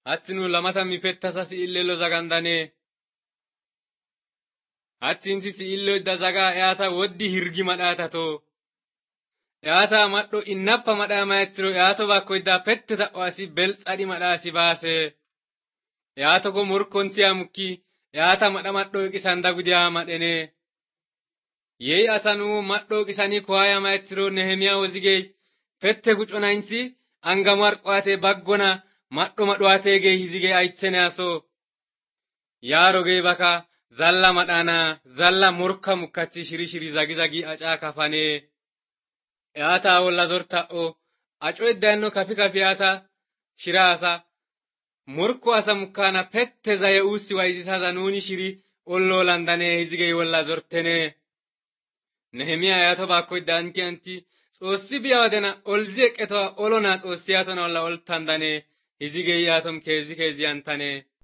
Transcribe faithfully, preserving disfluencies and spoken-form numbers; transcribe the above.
Hatsinu lamata mifettasa si illelo zagandane. Hatsinsi si illo idda zaga eata woddi hirgi madhata to. Eata maddo innappa madha maestro eato bakko idda pette ta'o asi beltsadi madha si baase. Eato go murkonsi amukki eata madha maddo ikisanda gudiya madhene. Yei asanu maddo kisani kwaya maestro Nehemia wozige pette guconainsi angamar qwate baggona maddo madwate ge hizige aitsene aso. Yaro ge baka zalla madana zalla murka mukkachi shiri shiri zagi zagi aca kafane. Eata walla zorta'o aco eddanno kafi kafi eata shira asa. Murko asa mukkana pette zaye usi waizisa nuni shiri ollo landane hizige walla zortene. Nehemia eato bakko idda anti anti Xoossi biya wadena olzi eqeto olona Xoossi eato na walla oltandane hizige eatom keezi keezi antane.